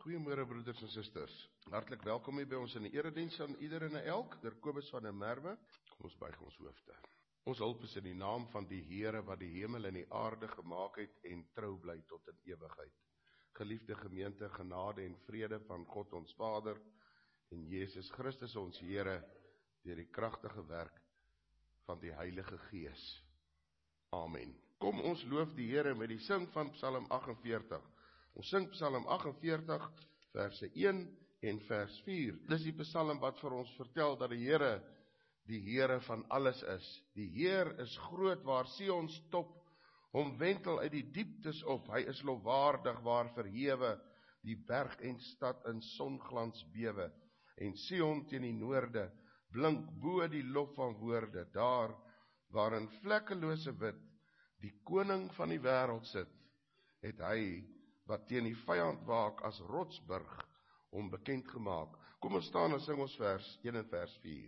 Goeiemôre broeders en susters. Hartlik welkom hier by ons in die erediens aan ieder en elk. Kobus van der Merwe. Kom ons buig ons hoofde. Ons hulp is in die naam van die Here wat die hemel en die aarde gemaak het en trou bly tot in ewigheid. Geliefde gemeente, genade en vrede van God ons Vader en Jesus Christus ons Here deur die kragtige werk van die Heilige Gees. Amen. Kom ons loof die Here met die sing van Psalm 48. Ons sing Psalm 48, verse 1 en vers 4. Dis die Psalm wat vir ons vertel dat die Here van alles is. Die Heer is groot waar Sion top, hom wentel uit die dieptes op. Hy is lofwaardig waar verhewe, die berg en stad in songlans bewe. En Sion teen die noorde, blink bo die lof van woorde, daar waar in vlekkelose wit die koning van die wêreld sit, het hy wat teen die vyand waak as rotsburg hom bekend gemaak. Kom ons staan en sing ons vers 1 en vers 4.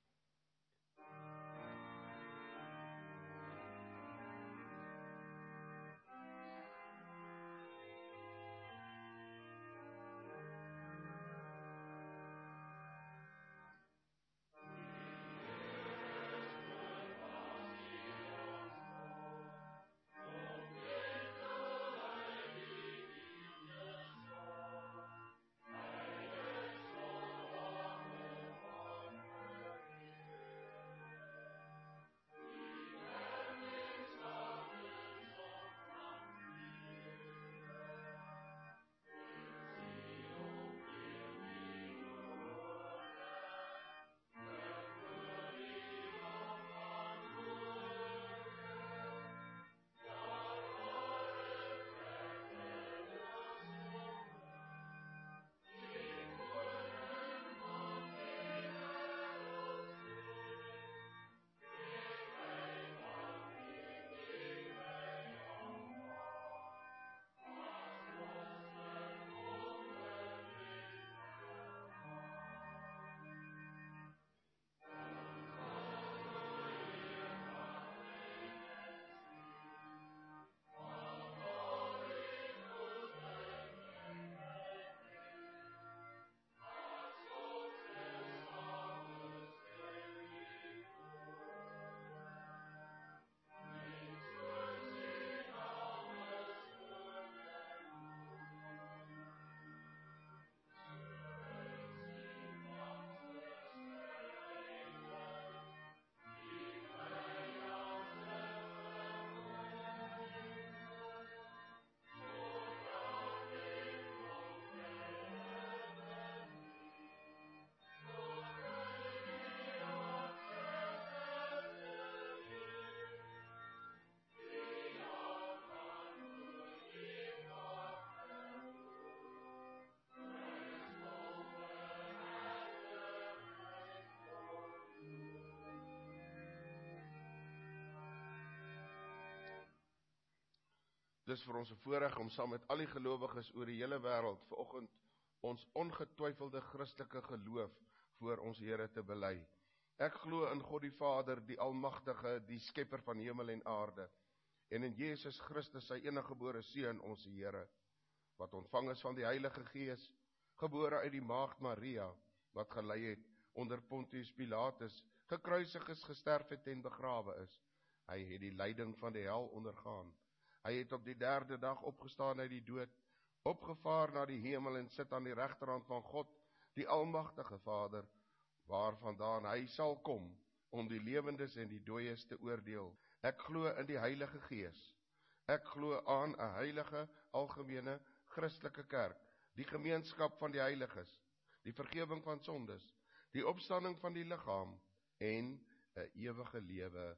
Dis vir ons 'n voorreg om saam met al die gelowiges oor die hele wêreld vanoggend ons ongetwyfelde Christelike geloof voor ons Here te bely. Ek glo in God die Vader, die Almagtige, die Skepper van hemel en aarde, en in Jesus Christus, sy eniggebore Seun, ons Here, wat ontvang is van die Heilige Gees, gebore uit die maagd Maria, wat gelei het onder Pontius Pilatus, gekruisig is, gesterf het en begrawe is. Hy het die lyding van die hel ondergaan. Hy het op die 3de dag opgestaan uit die dood, opgevaar na die hemel en sit aan die regterhand van God, die Almagtige Vader, waarvandaan hy sal kom om die lewendes en die dooies te oordeel. Ek glo in die Heilige Gees. Ek glo aan 'n heilige, algemene, Christelike kerk, die gemeenskap van die heiliges, die vergifnis van sondes, die opstanding van die liggaam en 'n ewige lewe.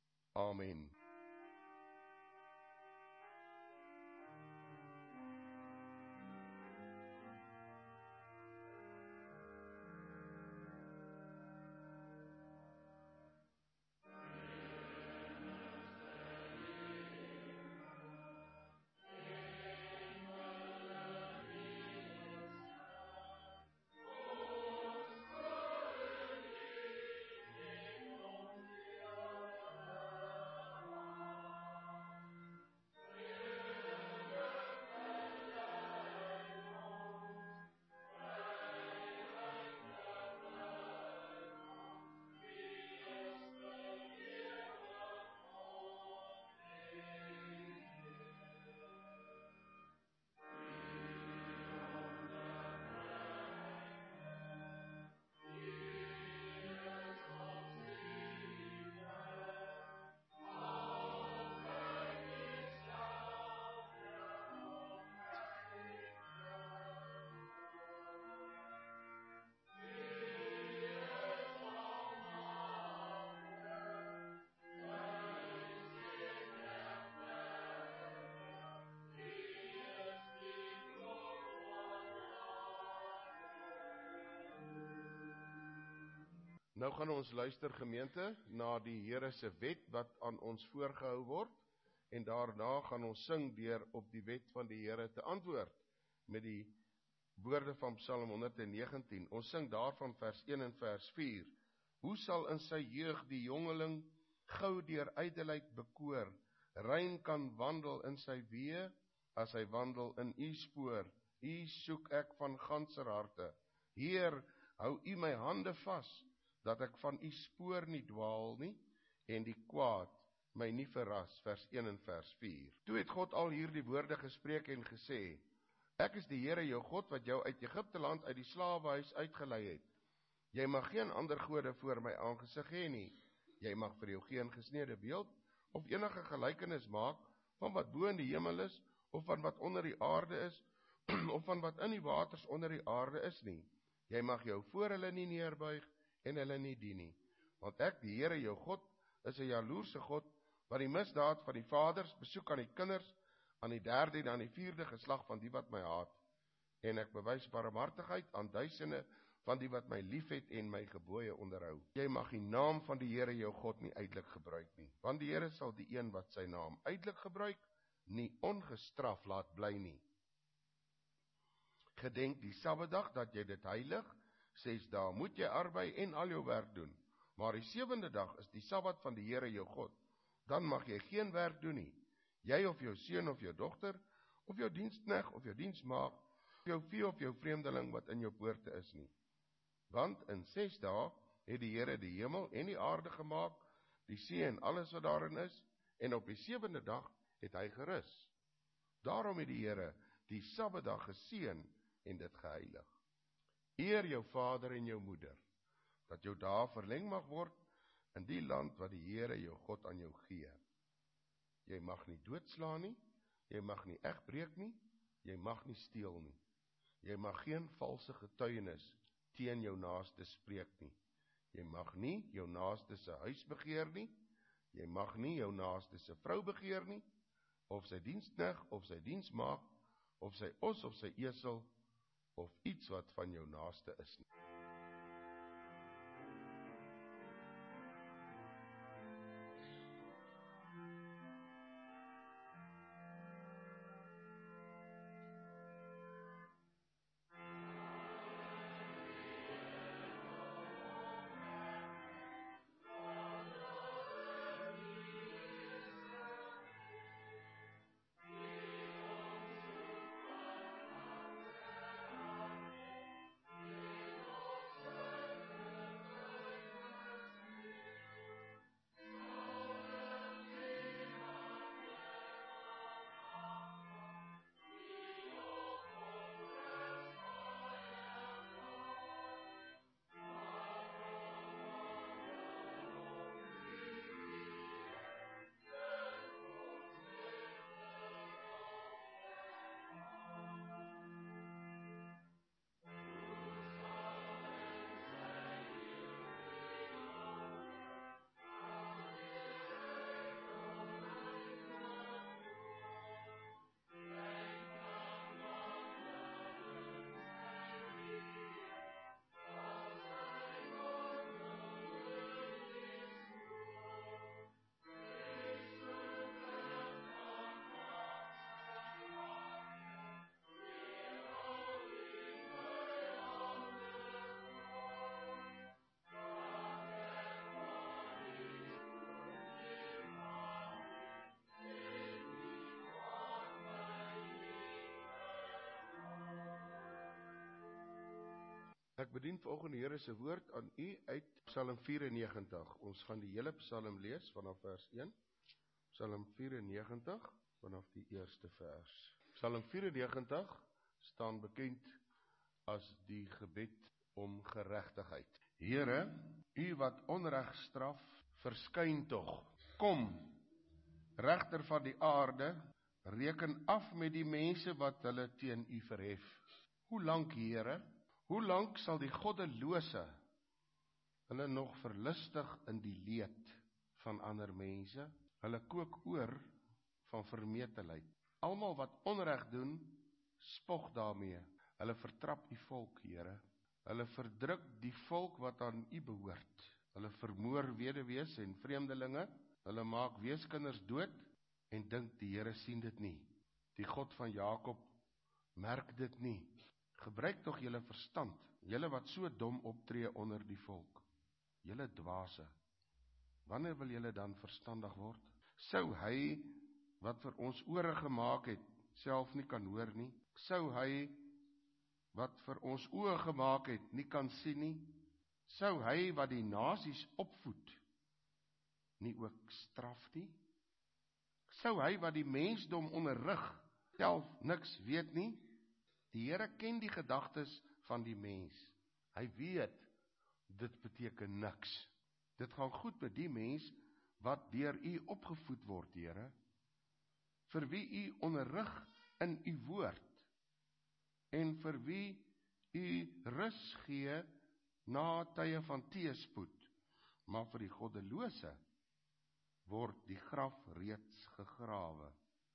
Amen. Nou gaan ons luister gemeente na die Here se wet wat aan ons voorgehou word en daarna gaan ons sing deur op die wet van die Here te antwoord met die woorde van Psalm 119. Ons sing daarvan vers 1 en vers 4. Hoe sal in sy jeug die jongeling gou deur ydelheid bekoor, rein kan wandel in sy weë, as hy wandel in u spoor. U soek ek van ganser harte. Heer, hou u my hande vas, dat ek van u spoor nie dwaal nie, en die kwaad my nie verras, vers 1 en vers 4. Toe het God al hierdie woorde gespreek en gesê, ek is die Here jou God, wat jou uit Egipte land uit die slawehuis uitgelei het. Jy mag geen ander gode voor my aangesig hê nie. Jy mag vir jou geen gesneede beeld, of enige gelykenis maak, van wat bo in die hemel is, of van wat onder die aarde is, of van wat in die waters onder die aarde is nie. Jy mag jou voor hulle nie neerbuig, en hulle nie dien nie. Want ek, die Here jou God, is 'n jaloerse God, wat die misdaad van die vaders besoek aan die kinders, aan die 3de en aan die 4de geslag van die wat my haat. En ek bewys barmhartigheid aan duisende van die wat my liefhet en my gebooie onderhou. Jy mag die naam van die Here jou God nie uitelik gebruik nie, want die Here sal die een wat sy naam uitelik gebruik, nie ongestraf laat bly nie. Gedenk die Sabbatdag dat jy dit heilig, 6 dae moet jy arbei en al jou werk doen, maar die 7de dag is die Sabbat van die Here jou God. Dan mag jy geen werk doen nie, jy of jou seun of jou dogter, of jou diensknegt of jou diensmaagd, of jou vee of jou vreemdeling wat in jou poorte is nie. Want in 6 dae het die Here die hemel en die aarde gemaak, die see en alles wat daarin is, en op die 7de dag het hy gerus. Daarom het die Here die Sabbatdag geseën en dit geheilig. Eer jou vader en jou moeder, dat jou dae verleng mag word in die land wat die Here jou God aan jou gee. Jy mag nie doodslaan nie, jy mag nie egbreek nie, jy mag nie steel nie. Jy mag geen valse getuienis teen jou naaste spreek nie. Jy mag nie jou naaste se huis begeer nie, jy mag nie jou naaste se vrou begeer nie, of sy diensknegt, of sy diensmaagd, of sy os of sy esel, of iets wat van jou naaste is nie. Ek bedien vanoggend die Here se woord aan u uit Psalm 94. Ons gaan die hele Psalm lees vanaf vers 1. Psalm 94 vanaf die eerste vers. Psalm 94 staan bekend as die gebed om geregtigheid. Here, u wat onreg straf, verskyn tog. Kom, regter van die aarde, reken af met die mense wat hulle teen u verhef. Hoe lank, Here? Hoe lank sal die goddelose hulle nog verlustig in die leed van ander mense? Hulle kook oor van vermetelheid. Almal wat onreg doen, spog daarmee. Hulle vertrap die volk, Here. Hulle verdruk die volk wat aan U behoort. Hulle vermoor weduwees en vreemdelinge. Hulle maak weeskinders dood en dink die Here sien dit nie. Die God van Jakob merk dit nie. Gebruik tog julle verstand, julle wat so dom optree onder die volk. Julle dwaase. Wanneer wil julle dan verstandig word? Sou hy wat vir ons ore gemaak het, self nie kan hoor nie? Sou hy wat vir ons oë gemaak het, nie kan sien nie? Sou hy wat die nasies opvoed, nie ook straf nie? Sou hy wat die mensdom onderrig, self niks weet nie? Die Here ken die gedagtes van die mens. Hy weet, dit beteken niks. Dit gaan goed met die mens wat deur U opgevoed word, Here, vir wie U onderrig in U woord, en vir wie U rus gee na tye van teëspoed, maar vir die goddelose word die graf reeds gegrawe.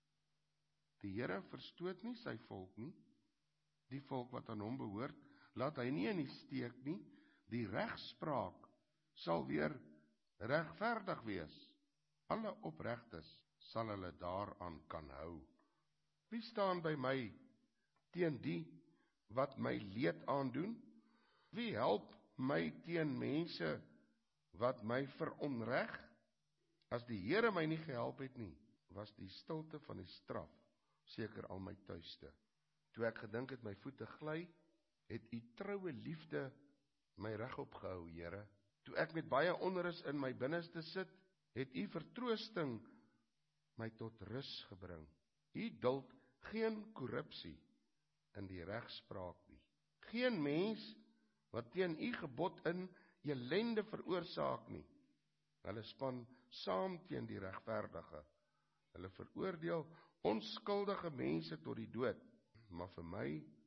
Die Here verstoot nie sy volk nie, die volk wat aan hom behoort, laat hy nie in die steek nie. Die regspraak sal weer regverdig wees. Alle opregtes sal hulle daaraan kan hou. Wie staan by my teen die wat my leed aandoen? Wie help my teen mense wat my veronreg? As die Here my nie gehelp het nie, was die stilte van die straf seker al my tuiste. Toe ek gedink het my voete gly, het U troue liefde my regop gehou, Here. Toe ek met baie onrus in my binneste sit, het U vertroosting my tot rus gebring. U duld geen korrupsie in die regspraak nie. Geen mens wat teen U gebod in elende veroorsaak nie. Hulle span saam teen die regverdige. Hulle veroordeel onskuldige mense tot die dood. Maar vir my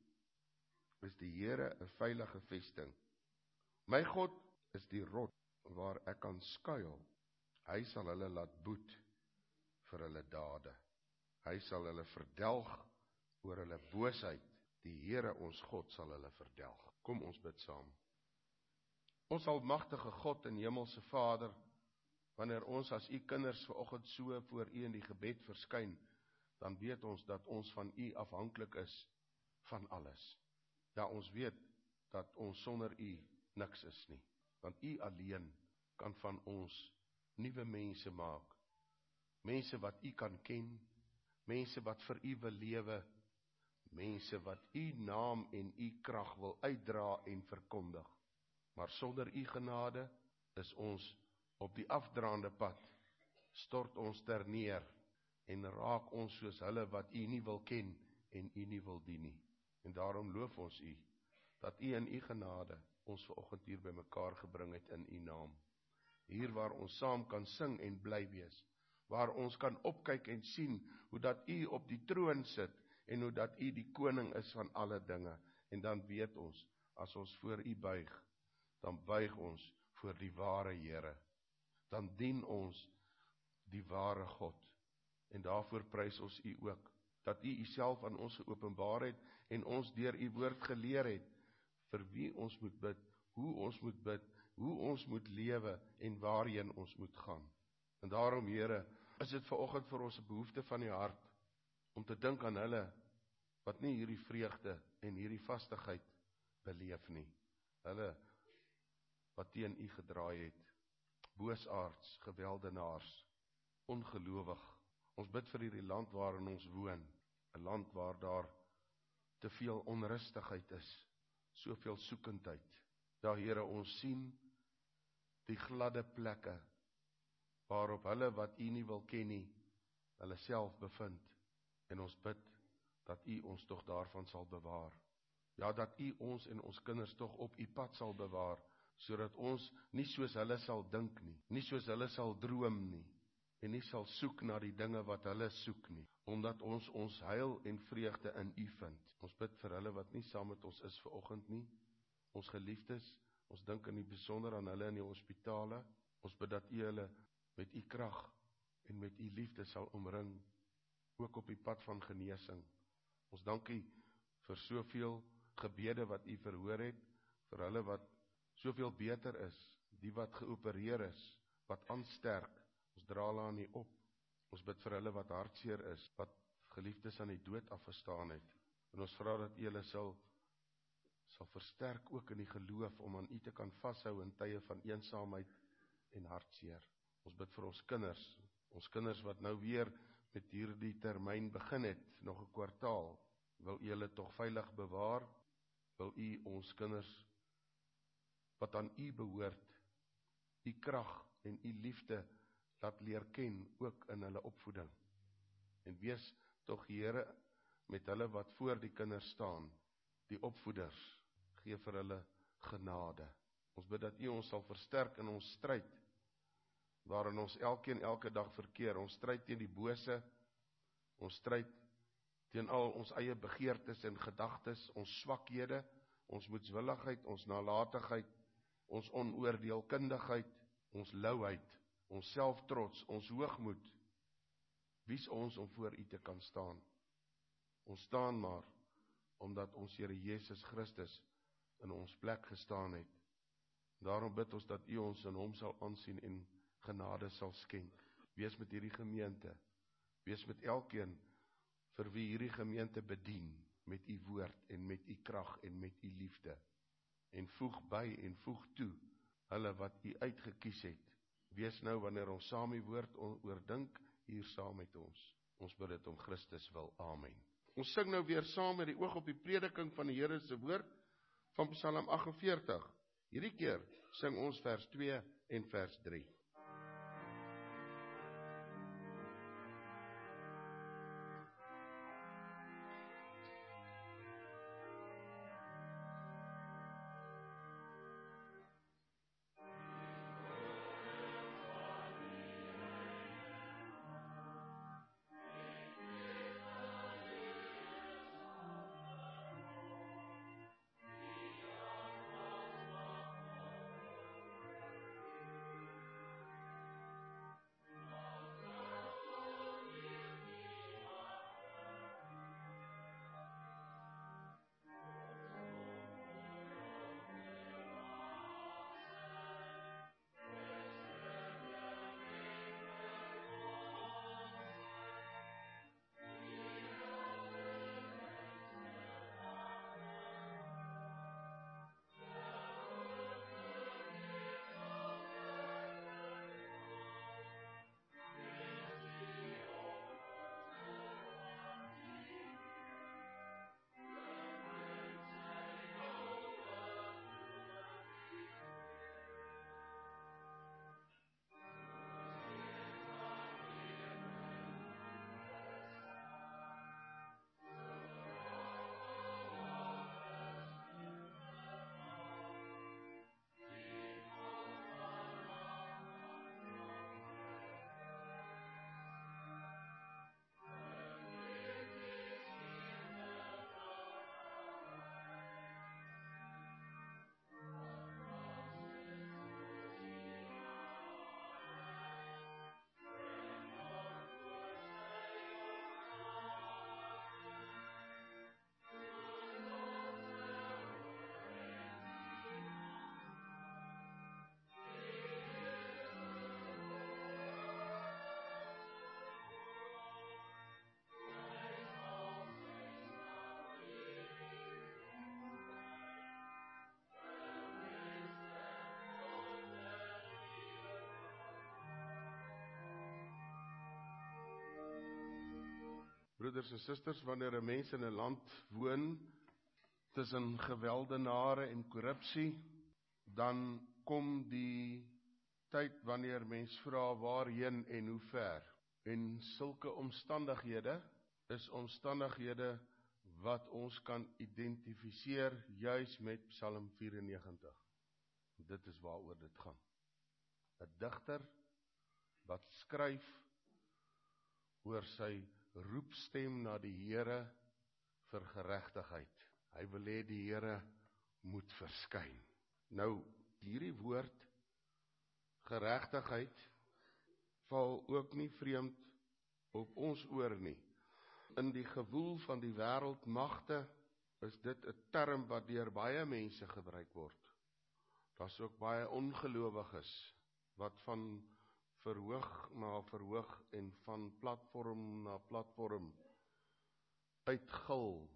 is die Here 'n veilige vesting. My God is die rot waar ek kan skuil. Hy sal hulle laat boet vir hulle dade. Hy sal hulle verdelg oor hulle boosheid. Die Here ons God sal hulle verdelg. Kom ons bid saam. Ons almagtige God en hemelse Vader, wanneer ons as U kinders vanoggend so voor U in die gebed verskyn, dan weet ons dat ons van U afhanklik is van alles. Ja, ons weet dat ons sonder U niks is nie, want U alleen kan van ons nuwe mense maak. Mense wat U kan ken, mense wat vir U wil lewe, mense wat U naam en U krag wil uitdra en verkondig. Maar sonder U genade is ons op die afdraande pad, stort ons terneer en raak ons soos hulle wat U nie wil ken en U nie wil dien nie. En daarom loof ons U, dat U in U genade ons vanoggend hier by mekaar gebring het in U naam. Hier waar ons saam kan sing en bly wees, waar ons kan opkyk en sien hoe dat U op die troon sit en hoe dat U die koning is van alle dinge. En dan weet ons, as ons voor U buig, dan buig ons voor die ware Here. Dan dien ons die ware God. En daarvoor prys ons U ook, dat U Uself aan ons geopenbaar het en ons deur U woord geleer het, vir wie ons moet bid, hoe ons moet bid, hoe ons moet lewe en waarheen ons moet gaan. En daarom, Here, is dit vanoggend vir ons 'n behoefte van die hart, om te dink aan hulle, wat nie hierdie vreugde en hierdie vastigheid beleef nie. Hulle, wat teen U gedraai het, boosaards, geweldenaars, ongelowig. Ons bid vir hierdie land waarin ons woon, 'n land waar daar te veel onrustigheid is, soveel soekendheid. Ja, Here, ons sien die gladde plekke, waarop hulle wat U nie wil ken nie, hulle self bevind, en ons bid, dat U ons tog daarvan sal bewaar. Ja, dat U ons en ons kinders tog op U pad sal bewaar, sodat ons nie soos hulle sal dink nie, nie soos hulle sal droom nie, en nie sal soek na die dinge wat hulle soek nie, omdat ons heil en vreugde in U vind. Ons bid vir hulle wat nie saam met ons is vanoggend nie, ons geliefdes, ons dink in die besonder aan hulle in die hospitale, ons bid dat U hulle met U krag en met U liefde sal omring, ook op die pad van genesing. Ons dank U vir soveel gebede wat U verhoor het, vir hulle wat soveel beter is, die wat geopereer is, wat aansterk, ons dra hulle aan U op. Ons bid vir hulle wat hartseer is, wat geliefdes aan die dood afgestaan het, en ons vra dat U hulle sal versterk ook in die geloof, om aan U te kan vashou in tye van eensaamheid en hartseer. Ons bid vir ons kinders wat nou weer met hierdie termyn begin het, nog 'n kwartaal, wil U hulle tog veilig bewaar, wil U ons kinders, wat aan U behoort, U krag en U liefde laat leer ken, ook in hulle opvoeding. En wees tog Here, met hulle wat voor die kinders staan, die opvoeders, gee vir hulle genade. Ons bid dat U ons sal versterk in ons stryd, waarin ons elkeen elke dag verkeer, ons stryd teen die bose, ons stryd teen al ons eie begeertes en gedagtes, ons swakhede, ons moedswilligheid, ons nalatigheid, ons onoordeelkundigheid, ons louheid, ons selftrots, ons hoogmoed. Wie's ons om voor U te kan staan? Ons staan maar, omdat ons Here Jesus Christus in ons plek gestaan het. Daarom bid ons dat U ons in Hom sal aansien en genade sal skenk. Wees met hierdie gemeente, wees met elkeen vir wie hierdie gemeente bedien, met U woord en met U krag en met U liefde. En voeg by en voeg toe, hulle wat U uitgekies het. Wees nou wanneer ons saam die woord oordink, hier saam met ons. Ons bid dit om Christus wil. Amen. Ons sing nou weer saam met die oog op die prediking van die Here se woord, van Psalm 48. Hierdie keer sing ons vers 2 en vers 3. Broeders en susters, wanneer 'n mens in 'n land woon tussen geweldenare en korrupsie, dan kom die tyd wanneer mens vra waarheen en hoe ver. En sulke omstandighede is omstandighede wat ons kan identifiseer juis met Psalm 94. Dit is waaroor dit gaan. 'n Digter wat skryf oor sy roepstem na die Here vir geregtigheid. Hy wil hê die Here moet verskyn. Nou, hierdie woord geregtigheid val ook nie vreemd op ons oor nie. In die gewoel van die wêreldmagte is dit 'n term wat deur baie mense gebruik word. Daar's ook baie ongelowiges wat van verhoog na verhoog en van platform na platform uitgil,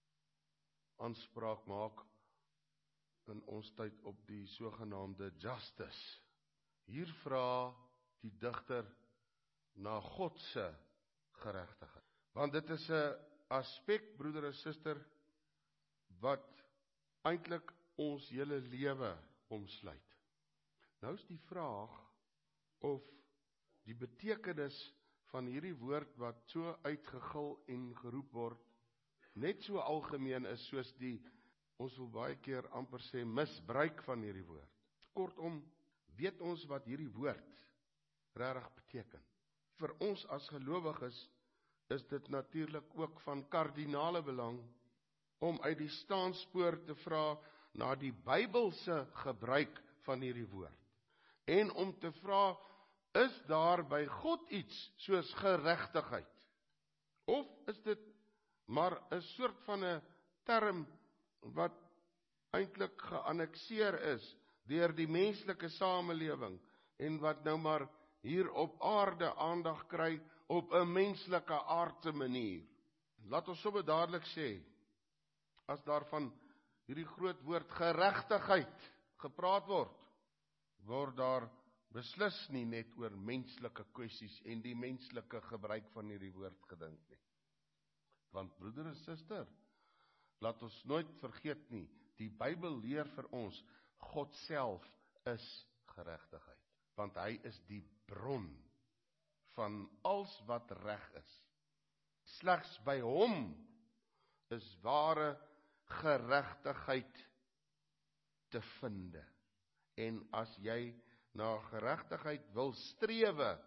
aanspraak maak in ons tyd op die sogenaamde justice. Hier vra die digter na God se geregtigheid. Want dit is 'n aspek, broeder en suster, wat eintlik ons hele lewe omsluit. Nou is die vraag of die betekenis van hierdie woord wat so uitgegil en geroep word, net so algemeen is soos die, ons wil baie keer amper sê, misbruik van hierdie woord. Kortom, weet ons wat hierdie woord regtig beteken. Vir ons as gelowiges is dit natuurlik ook van kardinale belang om uit die staanspoor te vra na die Bybelse gebruik van hierdie woord. En om te vra, is daar by God iets soos geregtigheid? Of is dit maar 'n soort van 'n term wat eintlik geannekseer is deur die menslike samelewing en wat nou maar hier op aarde aandag kry op 'n menslike aardse manier? Laat ons sommer dadelik sê, as daar van hierdie groot woord geregtigheid gepraat word daar beslis nie net oor menslike kwessies en die menslike gebruik van hierdie woord gedink nie. Want broeder en suster, laat ons nooit vergeet nie, die Bybel leer vir ons, God self is geregtigheid. Want hy is die bron van alles wat reg is. Slegs by hom is ware geregtigheid te vind. En as jy na geregtigheid wil strewe,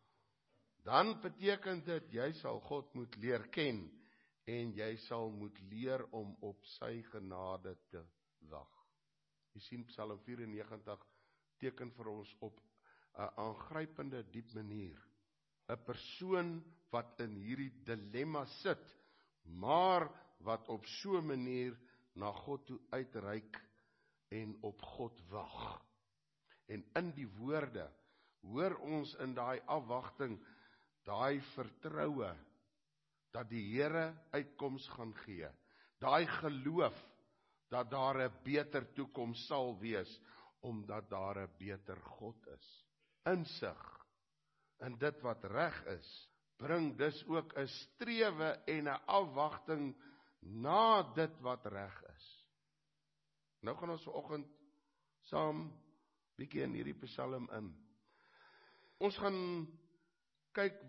dan beteken dit, jy sal God moet leer ken, en jy sal moet leer om op sy genade te wag. Jy sien Psalm 94 teken vir ons op 'n aangrypende diep manier. 'n Persoon wat in hierdie dilemma sit, maar wat op so 'n manier na God toe uitreik en op God wag. En in die woorde hoor ons in daai afwagting, daai vertroue dat die Here uitkoms gaan gee. Daai geloof dat daar 'n beter toekoms sal wees, omdat daar 'n beter God is. Insig in dit wat reg is, bring dus ook 'n strewe en 'n afwagting na dit wat reg is. Nou gaan ons vanoggend saam bietjie in hierdie Psalm in. Ons gaan kyk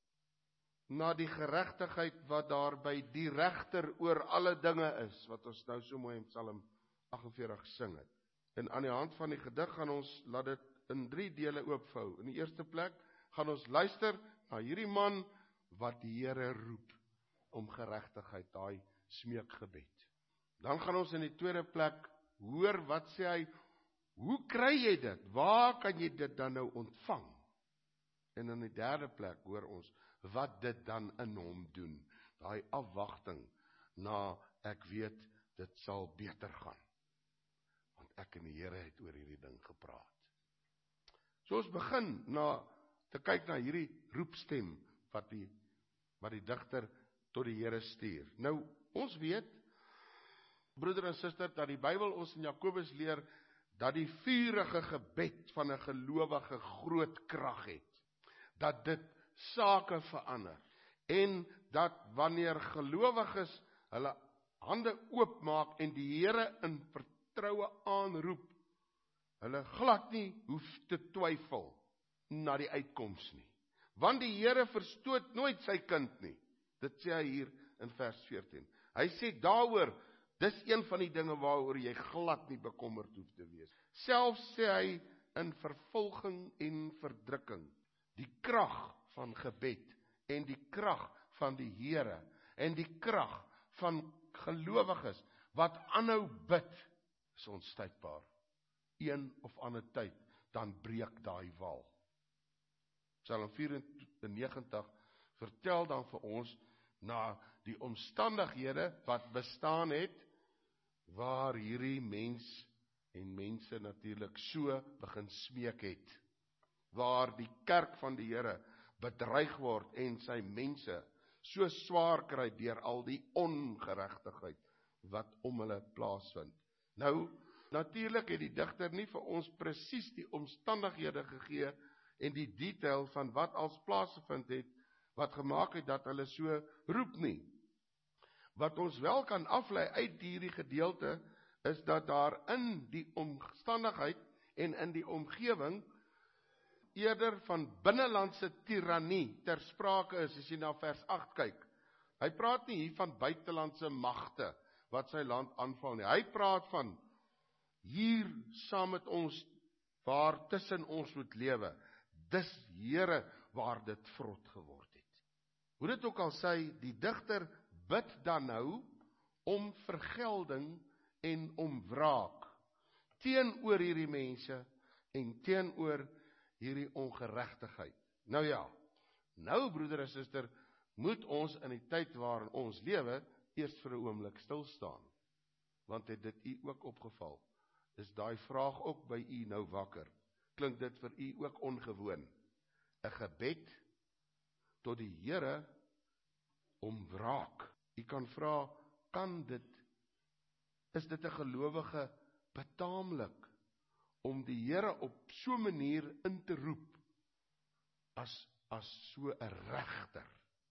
na die geregtigheid wat daar by die regter oor alle dinge is, wat ons nou so mooi in Psalm 48 gesing het. En aan die hand van die gedig gaan ons laat dit in 3 dele oopvou. In die eerste plek gaan ons luister na hierdie man wat die Here roep om geregtigheid, daai smeekgebed. Dan gaan ons in die tweede plek hoor wat sê hy, hoe kry jy dit? Waar kan jy dit dan nou ontvang? En in die derde plek hoor ons wat dit dan in hom doen. Daai afwagting na ek weet dit sal beter gaan. Want ek en die Here het oor hierdie ding gepraat. So ons begin te kyk na hierdie roepstem wat die digter tot die Here stuur. Nou, ons weet, broeder en suster, dat die Bybel ons in Jakobus leer, dat die vurige gebed van 'n gelowige groot krag het. Dat dit sake verander. En dat wanneer gelowiges hulle hande oopmaak en die Here in vertroue aanroep, hulle glad nie hoef te twyfel na die uitkoms nie. Want die Here verstoot nooit sy kind nie. Dit sê hy hier in vers 14. Hy sê daaroor, dis een van die dinge waaroor jy glad nie bekommerd hoef te wees. Selfs sê hy in vervolging en verdrukking, die krag van gebed en die krag van die Here en die krag van gelowiges wat aanhou bid is onstuitbaar. Een of ander tyd, dan breek daai wal. Psalm 94 vertel dan vir ons na die omstandighede wat bestaan het, waar hierdie mens en mense natuurlik so begin smeek het, waar die kerk van die Here bedreig word en sy mense so swaar kry deur al die ongeregtigheid wat om hulle plaasvind. Nou, natuurlik het die digter nie vir ons presies die omstandighede gegee en die detail van wat als plaasgevind het, wat gemaak het dat hulle so roep nie. Wat ons wel kan aflei uit hierdie gedeelte, is dat daar in die omstandigheid en in die omgewing eerder van binnelandse tirannie ter sprake is, as jy na vers 8 kyk. Hy praat nie hier van buitelandse magte wat sy land aanval nie. Hy praat van hier saam met ons, waar tussen ons moet lewe. Dis Here waar dit vrot geword het. Hoe dit ook al sê, die digter bid dan nou om vergelding en om wraak teenoor hierdie mense en teenoor hierdie ongeregtigheid. Nou ja, nou broeder en suster, moet ons in die tyd waarin ons lewe eers vir 'n oomblik stil staan. Want het dit u ook opgeval? Is daai vraag ook by u nou wakker? Klink dit vir u ook ongewoon? 'n Gebed tot die Here om wraak. U kan vra, is dit 'n gelowige betaamlik om die Here op so 'n manier in te roep as so 'n regter?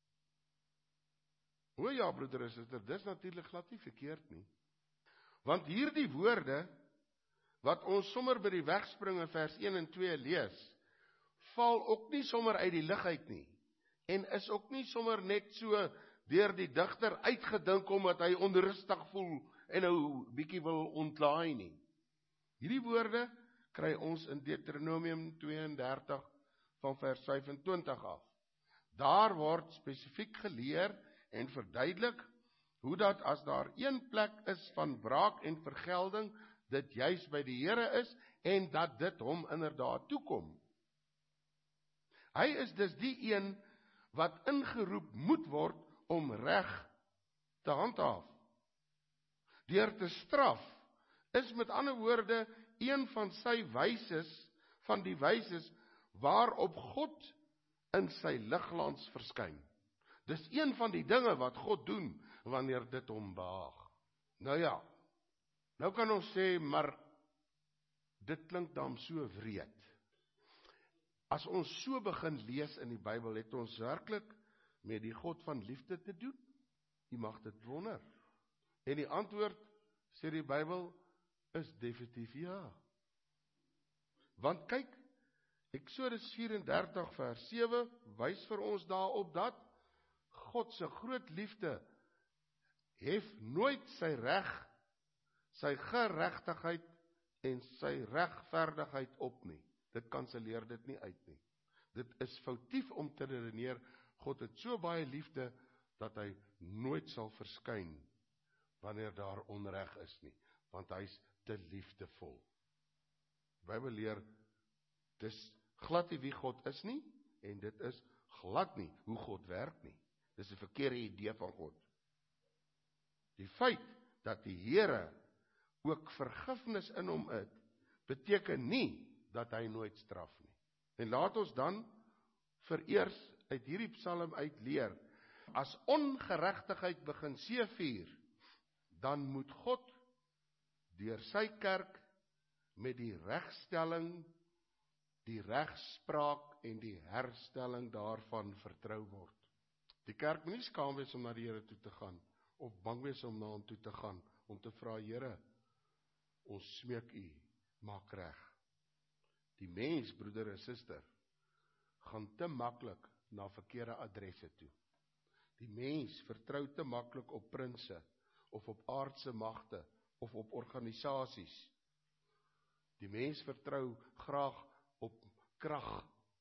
O ja, broeder en suster, dis natuurlik glad nie verkeerd nie. Want hierdie woorde wat ons sommer by die wegspring in vers 1 en 2 lees, val ook nie sommer uit die lug uit nie, en is ook nie sommer net so deur die digter uitgedink omdat hy onrustig voel en nou bietjie wil ontlaai nie. Hierdie woorde kry ons in Deuteronomium 32 van vers 25 af. Daar word spesifiek geleer en verduidelik hoe dat as daar een plek is van wraak en vergelding, dit juis by die Here is en dat dit hom inderdaad toekom. Hy is dus die een wat ingeroep moet word om reg te handhaaf. Deur te straf is met ander woorde een van sy wyses, van die wyses waarop God in sy ligglans verskyn. Dis een van die dinge wat God doen wanneer dit hom behaag. Nou ja, nou kan ons sê, maar dit klink dan so wreed. As ons so begin lees in die Bybel, het ons werklik met die God van liefde te doen? U mag dit wonder. En die antwoord, sê die Bybel, is definitief ja. Want kyk, Eksodus 34 vers 7 wys vir ons daarop dat God se groot liefde hef nooit sy reg, sy geregtigheid en sy regverdigheid op nie. Dit kanselleer dit nie uit nie. Dit is foutief om te redeneer, God het so baie liefde, dat hy nooit sal verskyn, wanneer daar onreg is nie, want hy is te liefdevol. Die Bybel leer, dis glad nie wie God is nie, en dit is glad nie hoe God werk nie. Dis 'n verkeerde idee van God. Die feit dat die Here ook vergifnis in hom het, beteken nie dat hy nooit straf nie. En laat ons dan vereers uit hierdie psalm uit leer, as ongeregtigheid begin seevier, dan moet God deur sy kerk met die regstelling, die regspraak en die herstelling daarvan vertrou word. Die kerk moet nie skaam wees om na die Here toe te gaan, of bang wees om na hom toe te gaan, om te vra, Here, ons smeek u, maak reg. Die mens, broeder en suster, gaan te maklik na verkeerde adresse toe. Die mens vertrou te maklik op prinse, of op aardse magte, of op organisasies. Die mens vertrou graag op krag,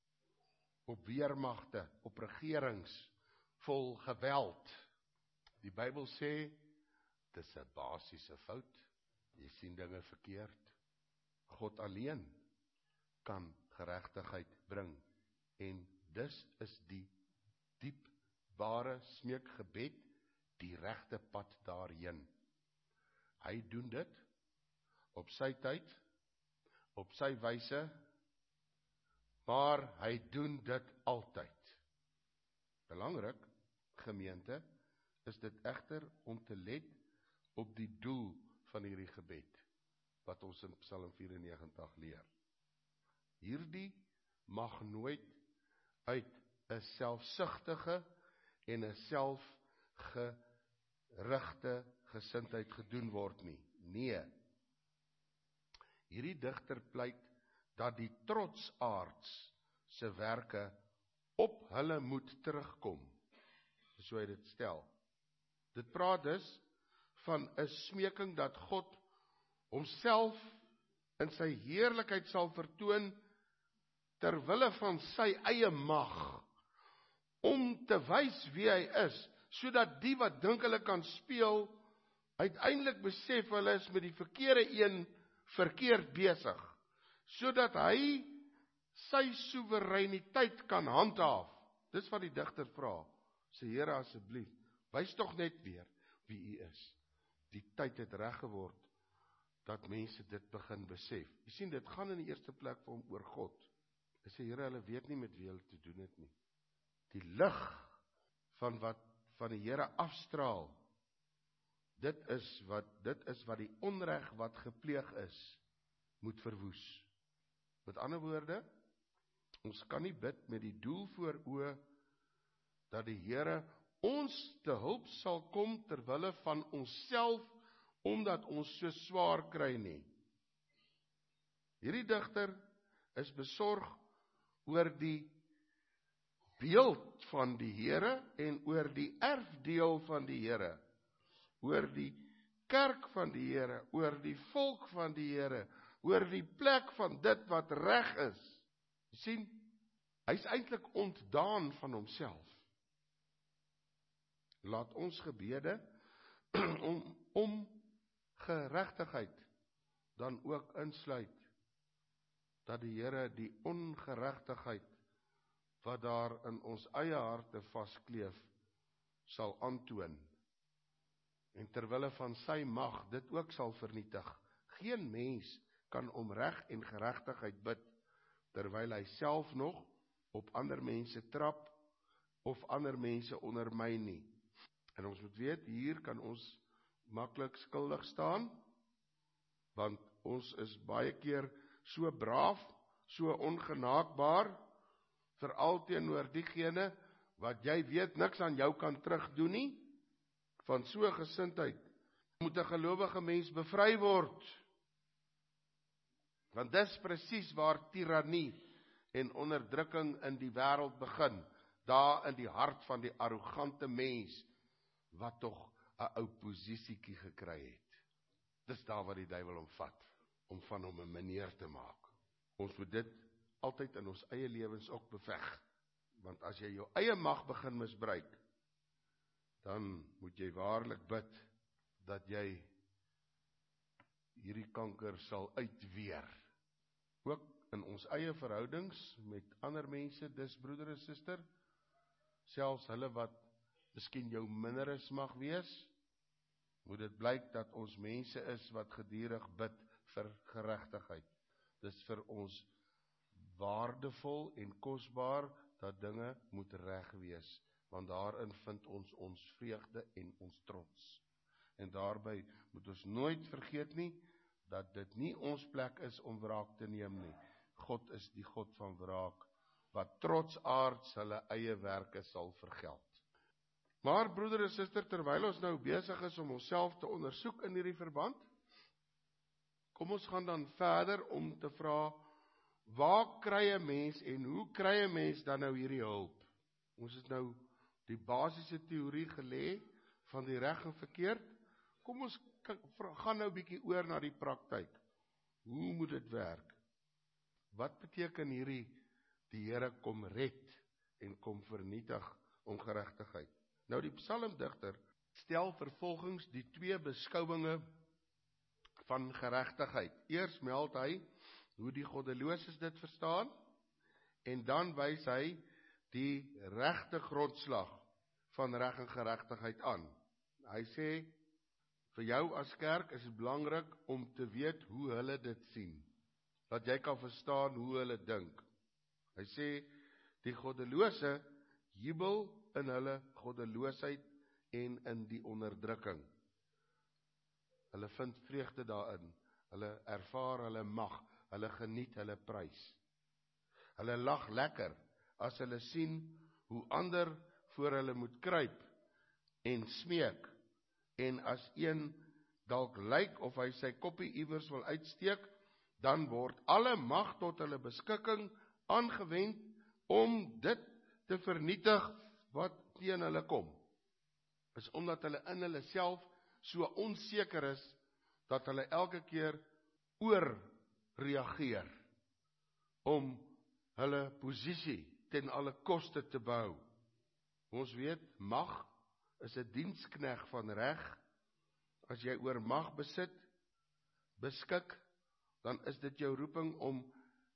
op weermagte, op regerings, vol geweld. Die Bybel sê, dis 'n basiese fout. Jy sien dinge verkeerd. God alleen kan geregtigheid bring. En dis is die diep kosbare smeekgebed die regte pad daarheen. Hy doen dit op sy tyd, op sy wyse, maar hy doen dit altyd. Belangrik, gemeente, is dit egter om te let op die doel van hierdie gebed, wat ons in Psalm 94 leer. Hierdie mag nooit uit 'n selfsugtige en 'n selfgerigte gesindheid gedoen word nie. Nee. Hierdie digter pleit dat die trotsaards se werke op hulle moet terugkom. So hy dit stel. Dit praat dus van 'n smeking dat God homself in sy heerlikheid sal vertoon terwille van sy eie mag, om te wys wie hy is, sodat die wat dink hulle kan speel, uiteindelik besef hulle is met die verkeerde een verkeerd besig, sodat hy sy soewereiniteit kan handhaaf. Dis wat die digter vra. Sê Here, asseblief, wys tog net weer wie U is. Die tyd het reg geword dat mense dit begin besef. Jy sien, dit gaan in die eerste plek vir hom oor God. Hy sê, Here, hulle weet nie met wie hulle te doen het nie. Die lig van die Here afstraal, dit is wat die onreg wat gepleeg is, moet verwoes. Met ander woorde, ons kan nie bid met die doel voor oë dat die Here ons te hulp sal kom terwille van onsself, omdat ons so swaar kry nie. Hierdie digter is besorg oor die beeld van die Here en oor die erfdeel van die Here, oor die kerk van die Here, oor die volk van die Here, oor die plek van dit wat reg is. Jy sien, hy is eintlik ontdaan van homself. Laat ons gebede om geregtigheid dan ook insluit dat die Here die ongeregtigheid wat daar in ons eie harte vaskleef sal aantoon en terwille van sy mag dit ook sal vernietig. Geen mens kan om reg en geregtigheid bid terwyl hy self nog op ander mense trap of ander mense ondermyn nie. En ons moet weet, hier kan ons maklik skuldig staan, want ons is baie keer so braaf, so ongenaakbaar, veral teenoor diegene wat jy weet niks aan jou kan terugdoen nie. Van so gesindheid moet 'n gelowige mens bevry word. Want dis presies waar tirannie en onderdrukking in die wêreld begin, daar in die hart van die arrogante mens wat tog 'n ou posisietjie gekry het. Dis daar wat die duiwel hom vat, om van hom 'n meneer te maak. Ons moet dit altyd in ons eie lewens ook beveg, want as jy jou eie mag begin misbruik, dan moet jy waarlik bid dat jy hierdie kanker sal uitweer. Ook in ons eie verhoudings met ander mense, dis broeder en suster, selfs hulle wat miskien jou minder is mag wees, moet dit blyk dat ons mense is wat gedurig bid vir geregtigheid. Dis vir ons waardevol en kosbaar dat dinge moet reg wees, want daarin vind ons vreugde en ons trots. En daarby moet ons nooit vergeet nie, dat dit nie ons plek is om wraak te neem nie. God is die God van wraak, wat trotsaards hulle eie werke sal vergeld. Maar broeder en suster, terwyl ons nou besig is om onsself te ondersoek in hierdie verband, kom ons gaan dan verder om te vra, waar kry 'n mens en hoe kry 'n mens dan nou hierdie hulp? Ons het nou die basiese teorie gelê van die reg en verkeerd. Kom ons gaan nou bietjie oor na die praktyk. Hoe moet dit werk? Wat beteken hierdie, die Here kom red en kom vernietig ongeregtigheid? Nou die psalmdigter stel vervolgens die twee beskouwinge van geregtigheid. Eers meld hy hoe die goddeloses dit verstaan, en dan wys hy die regte grondslag van reg en geregtigheid aan. Hy sê, vir jou as kerk is dit belangrik om te weet hoe hulle dit sien, dat jy kan verstaan hoe hulle dink. Hy sê, die goddelose jubel in hulle goddeloosheid en in die onderdrukking. Hulle vind vreugde daarin, hulle ervaar hulle mag, hulle geniet hulle prys. Hulle lag lekker as hulle sien hoe ander voor hulle moet kruip en smeek, en as een dalk lyk of hy sy koppie iewers wil uitsteek, dan word alle mag tot hulle beskikking aangewend om dit te vernietig wat teen hulle kom. Is omdat hulle in hulle self so onseker is, dat hulle elke keer oorreageer om hulle posisie ten alle koste te behou. Ons weet, mag is 'n dienskneg van reg. As jy oor mag beskik, dan is dit jou roeping om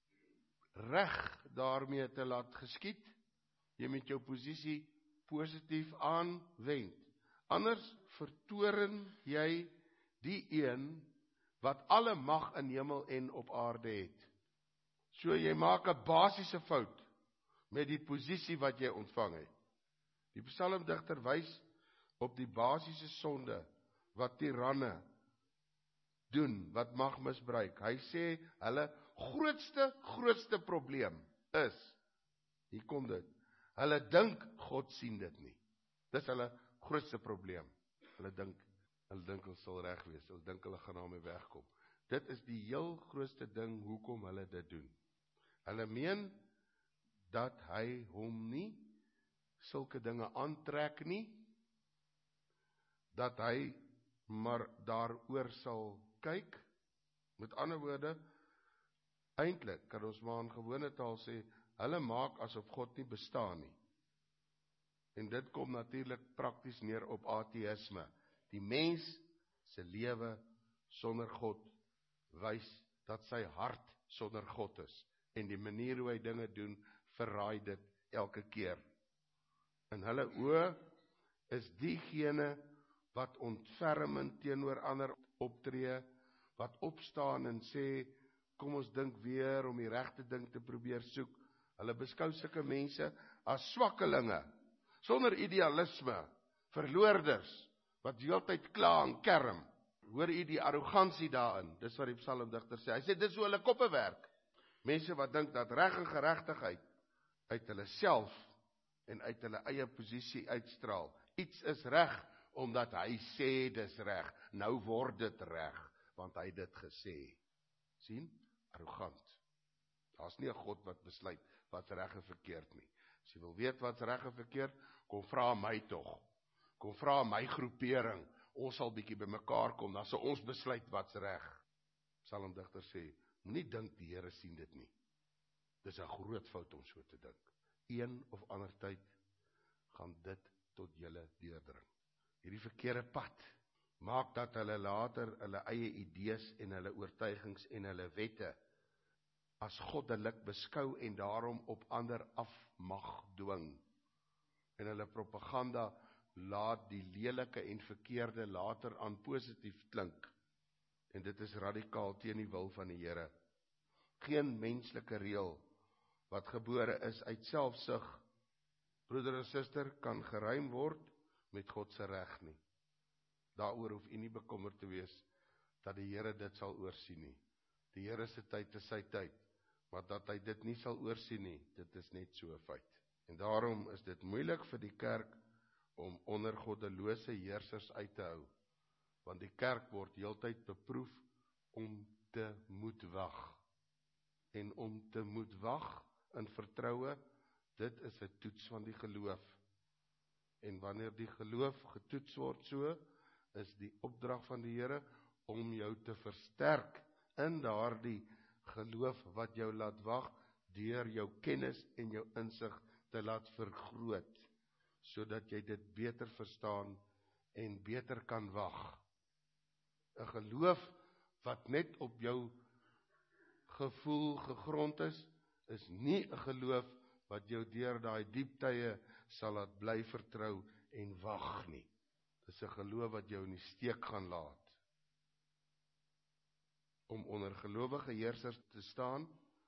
reg daarmee te laat geskied. Jy moet jou posisie positief aanwend. Anders vertoren jy die een wat alle mag in hemel en op aarde het. So jy maak 'n basiese fout met die posisie wat jy ontvang het. Die psalmdigter wys op die basiese sonde wat tiranne doen, wat mag misbruik. Hy sê, hulle grootste probleem is, hier kom dit, hulle dink God sien dit nie. Dis hulle grootste probleem. Hulle dink hulle sal reg wees, hulle dink hulle gaan daarmee wegkom. Dit is die heel grootste ding hoekom hulle dit doen. Hulle meen dat hy hom nie sulke dinge aantrek nie, dat hy maar daaroor sal kyk. Met ander woorde, eintlik kan ons maar in gewone taal sê, hulle maak asof God nie bestaan nie. En dit kom natuurlik prakties neer op ateïsme. Die mens se lewe sonder God wys dat sy hart sonder God is. En die manier hoe hy dinge doen, verraai dit elke keer. In hulle oë is diegene wat ontfermend teenoor ander optree, wat opstaan en sê, kom ons dink weer om die regte ding te probeer soek. Hulle beskou sulke mense as swakkelinge, sonder idealisme, verloorders, wat die hele tyd kla en kerm. Hoor u die arrogansie daarin? Dis wat die psalmdigter sê. Hy sê, dis hoe hulle koppe werk. Mense wat dink dat reg en geregtigheid uit hulle self en uit hulle eie posisie uitstraal. Iets is reg, omdat hy sê dis reg. Nou word dit reg, want hy het dit gesê. Sien? Arrogant. Daar's nie 'n God wat besluit wat reg en verkeerd nie. As jy wil weet wat's reg en verkeerd, kom vra my tog. Kom vra my groepering. Ons sal bietjie bymekaar kom, dan sal ons besluit wat's reg. Psalmdigter sê, moenie dink die Here sien dit nie. Dis 'n groot fout om so te dink. Een of ander tyd gaan dit tot julle deurdring. Hierdie verkeerde pad maak dat hulle later hulle eie idees en hulle oortuigings en hulle wette as goddelik beskou en daarom op ander af mag dwing. En hulle propaganda laat die lelike en verkeerde later aan positief klink. En dit is radikaal teen die wil van die Here. Geen menslike reël wat gebore is uit selfsug, broeder en suster, kan geruim word met God se reg nie. Daaroor hoef u nie bekommerd te wees dat die Here dit sal oorsien nie. Die Here se tyd is sy tyd, maar dat hy dit nie sal oorsien nie, dit is net so 'n feit. En daarom is dit moeilik vir die kerk om onder goddelose heersers uit te hou, want die kerk word heeltyd beproef om te moet wag. En om te moet wag in vertroue, dit is 'n toets van die geloof. En wanneer die geloof getoets word so, is die opdrag van die Here om jou te versterk in daardie geloof wat jou laat wag, deur jou kennis en jou insig te laat vergroot, sodat jy dit beter verstaan en beter kan wag. 'n geloof wat net op jou gevoel gegrond is nie 'n geloof wat jou deur daai diep tye sal laat bly vertrou en wag nie. Dis 'n geloof wat jou in die steek gaan laat. Om onder gelowige heersers te staan,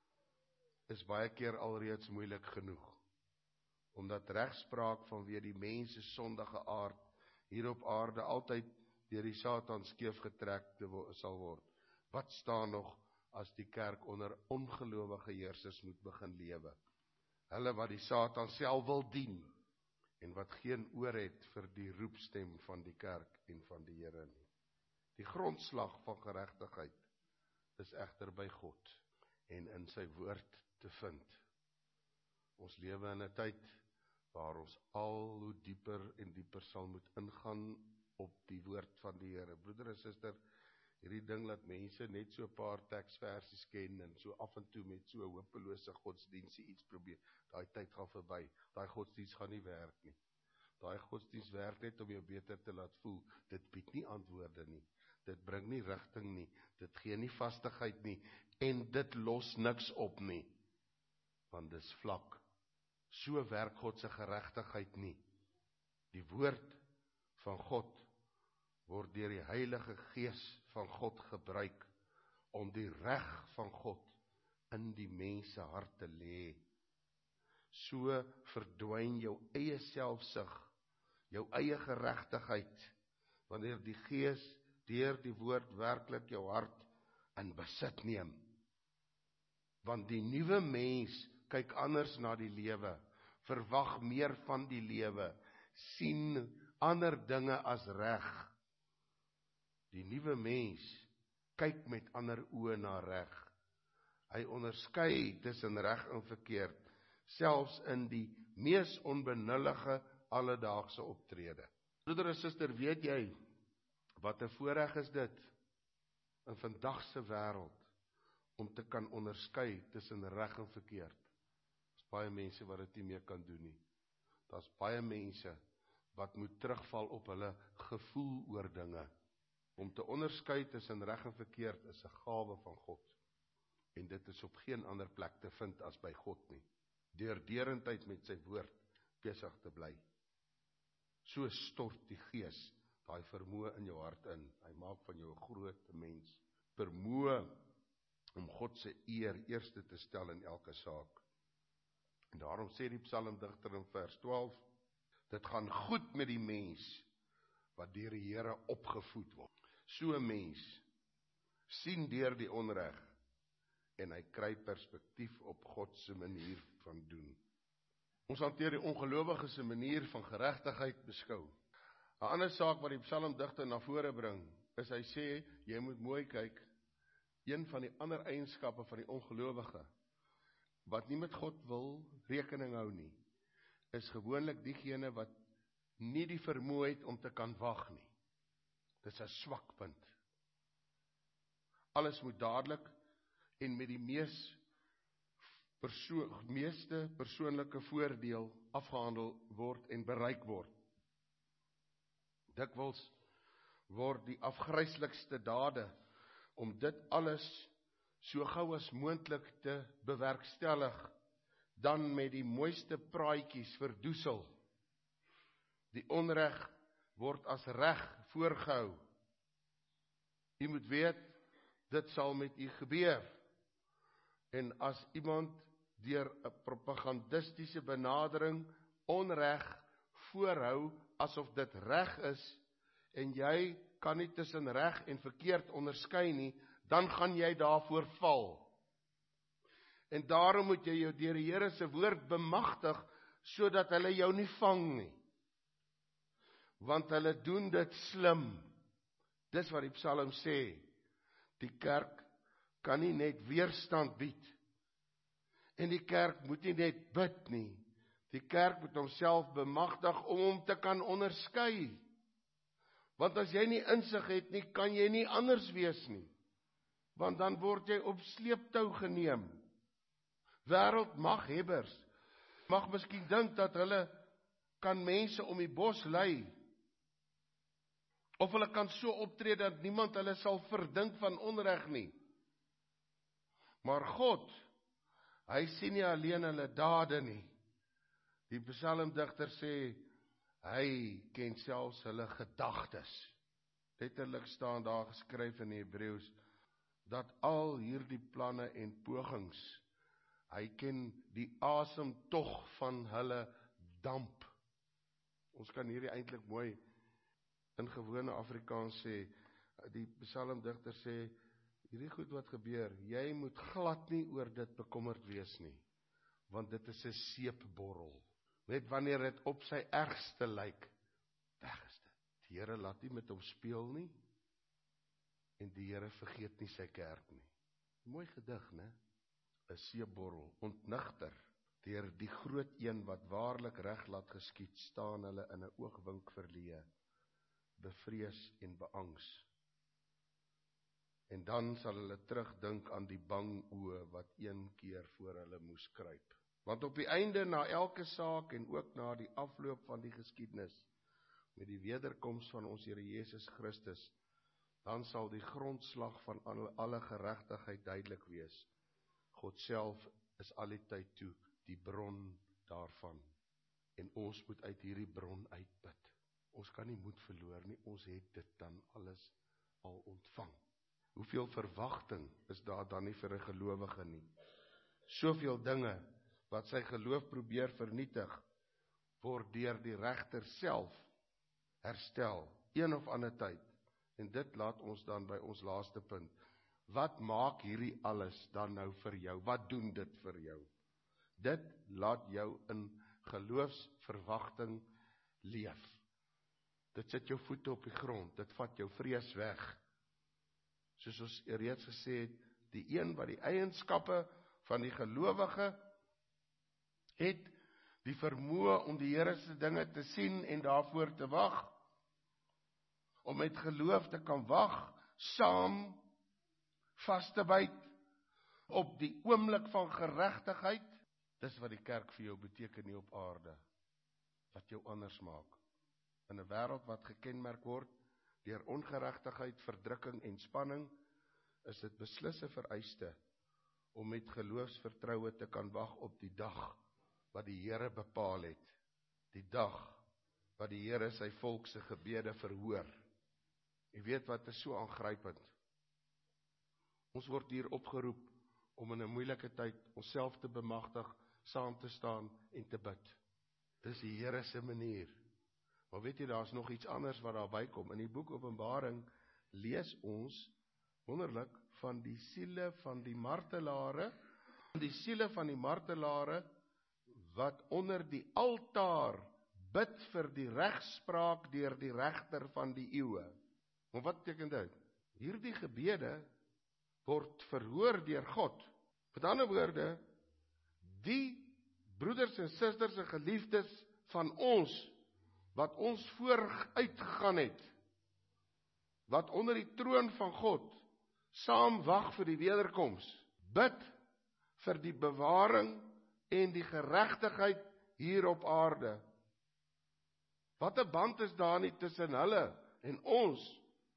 is baie keer alreeds moeilik genoeg. Omdat regspraak vanweë die mens se sondige aard hier op aarde altyd deur die Satan skeef getrek sal word. Wat staan nog as die kerk onder ongelowige heersers moet begin lewe? Hulle wat die Satan self wil dien en wat geen oor het vir die roepstem van die kerk en van die Here nie. Die grondslag van geregtigheid is egter by God en in sy woord te vind. Ons lewe in 'n tyd waar ons al hoe dieper en dieper sal moet ingaan op die woord van die Here. Broeder en suster, hierdie ding dat mense net so 'n paar teksversies ken en so af en toe met so hopelose godsdienste iets probeer, daai tyd gaan verby. Daai godsdienst gaan nie werk nie. Daai godsdienst werk net om jou beter te laat voel. Dit bied nie antwoorde nie. Dit bring nie rigting nie. Dit gee nie vastigheid nie. En dit los niks op nie. Want dis vlak. So werk God se geregtigheid nie. Die woord van God word deur die Heilige Gees van God gebruik om die reg van God in die mens se hart te lê. So verdwyn jou eie selfsug, jou eie geregtigheid, wanneer die Gees deur die woord werklik jou hart in besit neem. Want die nuwe mens kyk anders na die lewe, verwag meer van die lewe, sien ander dinge as reg. Die nuwe mens kyk met ander oë na reg. Hy onderskei tussen reg en verkeerd, selfs in die mees onbenullige alledaagse optrede. Broeder en suster, weet jy, wat 'n voorreg is dit, in vandag se wêreld, om te kan onderskei tussen reg en verkeerd. Daar's baie mense wat dit nie meer kan doen nie. Daar's baie mense wat moet terugval op hulle gevoel oor dinge. Om te onderskei tussen reg en verkeerd is 'n gawe van God. En dit is op geen ander plek te vind as by God nie. Deurdurendheid met sy woord besig te bly. So stort die Gees daai vermoë in jou hart in. Hy maak van jou 'n groot mens. Vermoë om God se eer eerste te stel in elke saak. En daarom sê die psalmdigter in vers 12, dit gaan goed met die mens wat deur die Here opgevoed word. So 'n mens sien deur die onreg en hy kry perspektief op God se manier van doen. Ons hanteer die ongelowige se manier van geregtigheid beskou. 'n Ander saak wat die psalmdigter na vore bring, is hy sê, jy moet mooi kyk, een van die ander eienskappe van die ongelowige, wat nie met God wil rekening hou nie, is gewoonlik diegene wat nie die vermoë het om te kan wag nie. Dit is 'n swakpunt. Alles moet dadelik en met die meeste persoonlike voordeel afgehandel word en bereik word. Dikwels word die afgryslikste dade om dit alles so gou as moontlik te bewerkstellig, dan met die mooiste praatjies verdoesel. Die onreg word as reg voorgehou. U moet weet, dit sal met u gebeur. En as iemand deur 'n propagandistiese benadering onreg voorhou asof dit reg is, en jy kan nie tussen reg en verkeerd onderskei nie, dan gaan jy daarvoor val. En daarom moet jy jou deur die Here se woord bemagtig, sodat hulle jou nie vang nie. Want hulle doen dit slim. Dis wat die Psalm sê. Die kerk kan nie net weerstand bied. En die kerk moet nie net bid nie. Die kerk moet homself bemagtig om hom te kan onderskei. Want as jy nie insig het nie, kan jy nie anders wees nie. Want dan word jy op sleeptou geneem. Wêreldmaghebbers mag miskien dink dat hulle kan mense om die bos lei. Of hulle kan so optree dat niemand hulle sal verdink van onreg nie. Maar God, hy sien nie alleen hulle dade nie. Die psalmdigter sê, Hy ken selfs hulle gedagtes. Letterlik staan daar geskryf in Hebreëus, dat al hierdie planne en pogings, hy ken die asemtog van hulle damp. Ons kan hierdie eintlik mooi in gewone Afrikaans sê, die psalmdigter sê, hierdie goed wat gebeur, jy moet glad nie oor dit bekommerd wees nie, want dit is 'n seepborrel. Net wanneer dit op sy ergste lyk, weg is dit. Die Here laat nie met hom speel nie, en die Here vergeet nie sy kerk nie. Mooi gedig, né? 'n seepborrel, ontnigter, deur die groot een wat waarlik reg laat geskied, staan hulle in 'n oogwink verleë, bevrees en beangs. En dan sal hulle terugdink aan die bang oë wat een keer voor hulle moes kruip. Want op die einde, na elke saak en ook na die afloop van die geskiedenis, met die wederkoms van ons Here Jesus Christus, dan sal die grondslag van alle geregtigheid duidelik wees. God self is al die tyd toe die bron daarvan. En ons moet uit hierdie bron uitput. Ons kan nie moed verloor nie, ons het dit dan alles al ontvang. Hoeveel verwagting is daar dan nie vir 'n gelowige nie? Soveel dinge wat sy geloof probeer vernietig, word deur die regter self herstel, een of ander tyd. En dit laat ons dan by ons laaste punt. Wat maak hierdie alles dan nou vir jou? Wat doen dit vir jou? Dit laat jou in geloofsverwagting leef. Dit sit jou voete op die grond, dit vat jou vrees weg. Soos ons reeds gesê het, die een wat die eienskappe van die gelowige het, die vermoë om die Here se dinge te sien en daarvoor te wag, om met geloof te kan wag, saam vas te byt op die oomblik van geregtigheid. Dis wat die kerk vir jou beteken hier op aarde, wat jou anders maak. In 'n wêreld wat gekenmerk word deur ongeregtigheid, verdrukking en spanning, is dit beslis 'n vereiste om met geloofsvertroue te kan wag op die dag wat die Here bepaal het. Die dag wat die Here sy volk se gebede verhoor. Jy weet wat is so aangrypend. Ons word hier opgeroep om in 'n moeilike tyd onsself te bemagtig, saam te staan en te bid. Dis die Here se manier. Maar weet jy, daar's nog iets anders wat daarby kom. In die boek Openbaring lees ons wonderlik van die siele van die martelare, wat onder die altaar bid vir die regspraak deur die regter van die eeue. Maar wat beteken dit? Hierdie gebede word verhoor deur God. Met ander woorde, die broeders en susters en geliefdes van ons, wat ons vooruitgegaan het, wat onder die troon van God saam wag vir die wederkoms, bid vir die bewaring en die geregtigheid hier op aarde. Wat 'n band is daar nie tussen hulle en ons,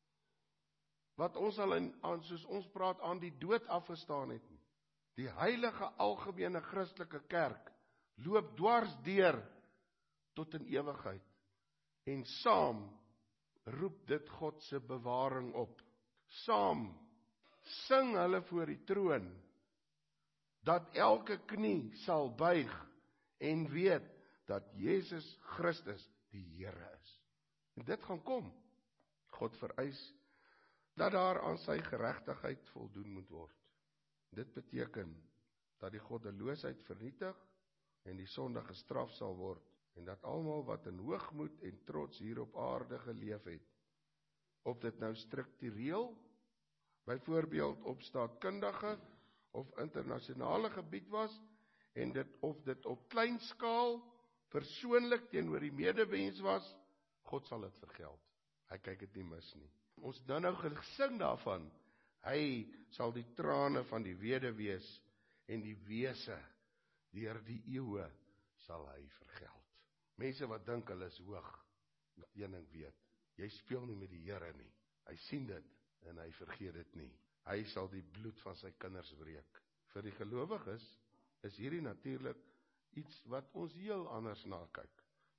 wat ons al soos ons praat, aan die dood afgestaan het. Die heilige algemene Christelike kerk loop dwars deur tot in ewigheid. En saam roep dit God se bewaring op. Saam sing hulle voor die troon, dat elke knie sal buig en weet dat Jesus Christus die Here is. En dit gaan kom. God vereis dat daar aan sy geregtigheid voldoen moet word. Dit beteken dat die goddeloosheid vernietig en die sonde gestraf sal word, en dat almal wat in hoogmoed en trots hier op aarde geleef het, of dit nou struktureel, byvoorbeeld op staatkundige of internasionale gebied was, en of dit op klein skaal, persoonlik teenoor die medemens was, God sal dit vergeld. Hy kyk dit nie mis nie. Ons het nou gesing daarvan, hy sal die trane van die weduwees en die wese deur die eeue sal hy vergeld. Mense wat dink hulle is hoog, een ding weet, jy speel nie met die Here nie. Hy sien dit en hy vergeet dit nie. Hy sal die bloed van sy kinders wreek. Vir die gelowiges is hierdie natuurlik iets wat ons heel anders na kyk.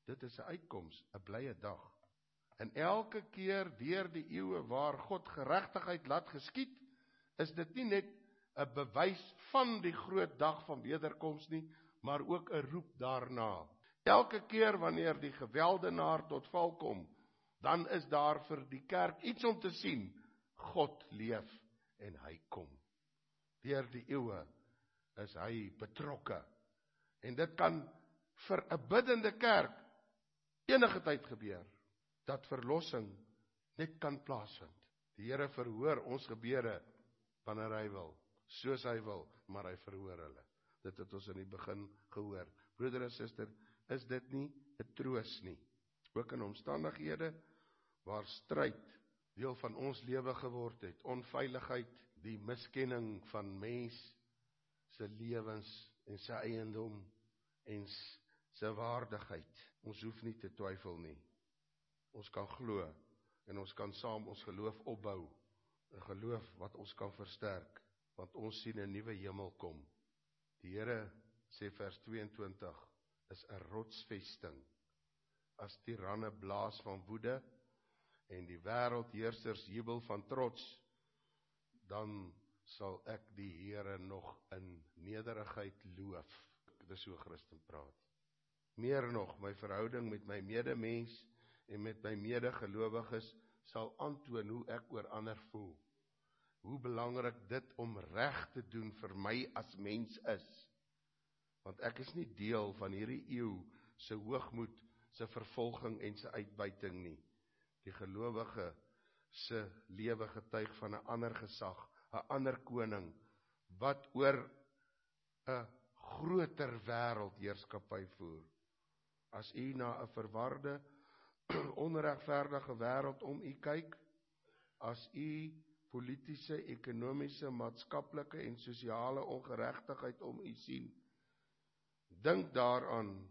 dit is 'n uitkoms, 'n blye dag. En elke keer deur die eeue waar God geregtigheid laat geskied, is dit nie net 'n bewys van die groot dag van wederkoms nie, maar ook 'n roep daarna. Elke keer wanneer die geweldenaar tot val kom, dan is daar vir die kerk iets om te sien. God leef en hy kom. Deur die eeue is hy betrokke. En dit kan vir 'n biddende kerk enige tyd gebeur, dat verlossing net kan plaasvind. Die Here verhoor ons gebede wanneer hy wil, soos hy wil, maar hy verhoor hulle. Dit het ons in die begin gehoor. Broeder en suster, is dit nie 'n troos nie? Ook in omstandighede waar stryd deel van ons lewe geword het, onveiligheid, die miskenning van mens se lewens en sy eiendom en sy waardigheid. Ons hoef nie te twyfel nie. Ons kan glo en ons kan saam ons geloof opbou, 'n geloof wat ons kan versterk, want ons sien 'n nuwe hemel kom. Die Here sê vers 22 is 'n rotsvesting. As tiranne blaas van woede en die wêreldheersers jubel van trots, dan sal ek die Here nog in nederigheid loof. Dis so Christen praat. Meer nog, my verhouding met my medemens en met my medegelowiges sal aantoon hoe ek oor ander voel. Hoe belangrik dit om reg te doen vir my as mens is. Want ek is nie deel van hierdie eeu se hoogmoed, se vervolging en se uitbuiting nie. Die gelowige se lewe getuig van 'n ander gesag, 'n ander koning, wat oor 'n groter wêreld heerskappy voer. As u na 'n verwarde, onregverdige wêreld om u kyk, as u politiese, ekonomiese, maatskaplike en sosiale ongeregtigheid om u sien, dink daaraan,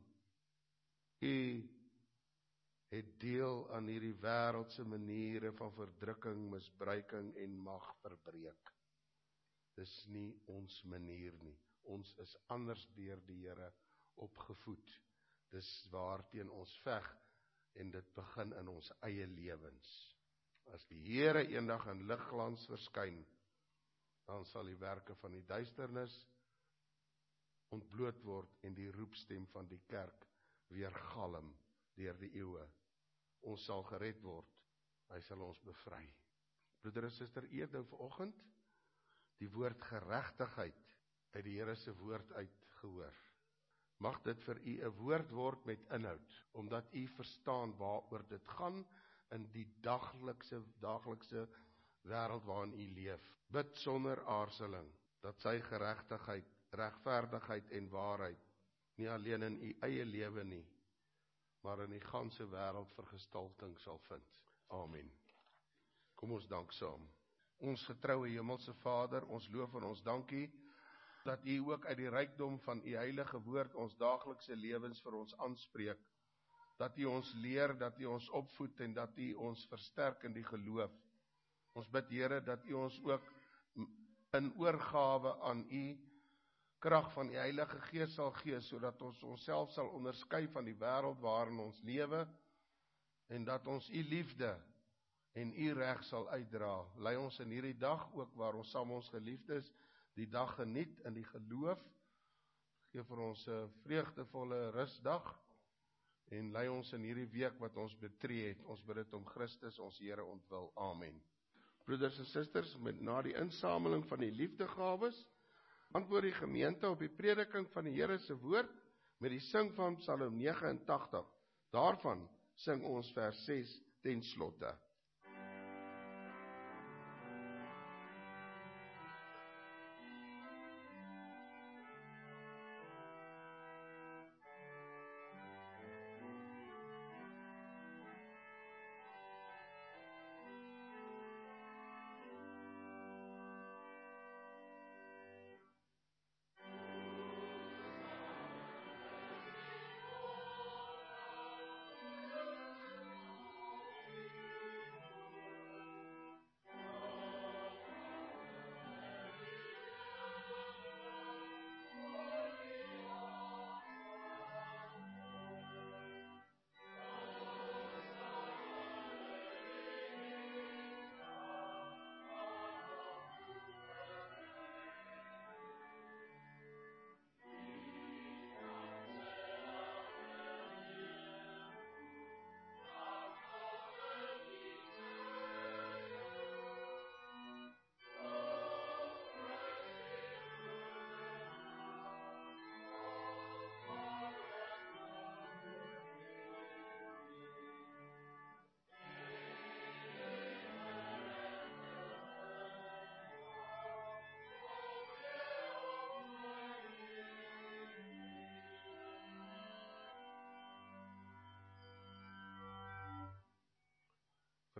u het deel aan hierdie wêreldse maniere van verdrukking, misbruiking en mag verbreek. Dis nie ons manier nie. Ons is anders deur die Here opgevoed. Dis waarteen ons veg en dit begin in ons eie lewens. As die Here eendag in ligglans verskyn, dan sal die werke van die duisternis ontbloot word en die roepstem van die kerk weer galm deur die eeue. Ons sal gered word. Hy sal ons bevry. Broeder en suster, u het nou vanoggend die woord geregtigheid uit die Here se woord uitgehoor. Mag dit vir u 'n woord word met inhoud, omdat u verstaan waaroor dit gaan in die daaglikse wêreld waarin u leef. Bid sonder aarzeling, dat sy geregtigheid, regverdigheid en waarheid nie alleen in u eie lewe nie, maar in die ganse wêreld vergestalting sal vind. Amen. Kom ons dank saam. Ons getroue hemelse Vader, ons loof en ons dankie, dat u ook uit die rykdom van u heilige woord ons daaglikse lewens vir ons aanspreek, dat u ons leer, dat u ons opvoed en dat u ons versterk in die geloof. Ons bid Here dat u ons ook in oorgawe aan u krag van die Heilige Gees sal gee, sodat ons onsself sal onderskei van die wêreld waarin ons lewe en dat ons u liefde en u reg sal uitdra. Lei ons in hierdie dag ook waar ons saam ons geliefdes die dag geniet in die geloof. Gee vir ons 'n vreugdevolle rusdag en lei ons in hierdie week wat ons betree het. Ons bid dit om Christus ons Here ontwil. Amen. Broeders en susters, na die insameling van die liefdegawes, antwoord die gemeente op die prediking van die Here se woord met die sing van Psalm 89. Daarvan sing ons vers 6 ten slotte.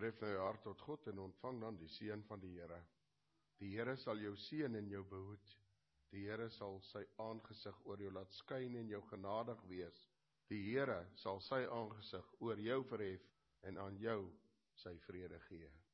Verhef nou jou hart tot God en ontvang dan die seën van die Here. Die Here sal jou seën en jou behoed. Die Here sal sy aangesig oor jou laat skyn en jou genadig wees. Die Here sal sy aangesig oor jou verhef en aan jou sy vrede gee.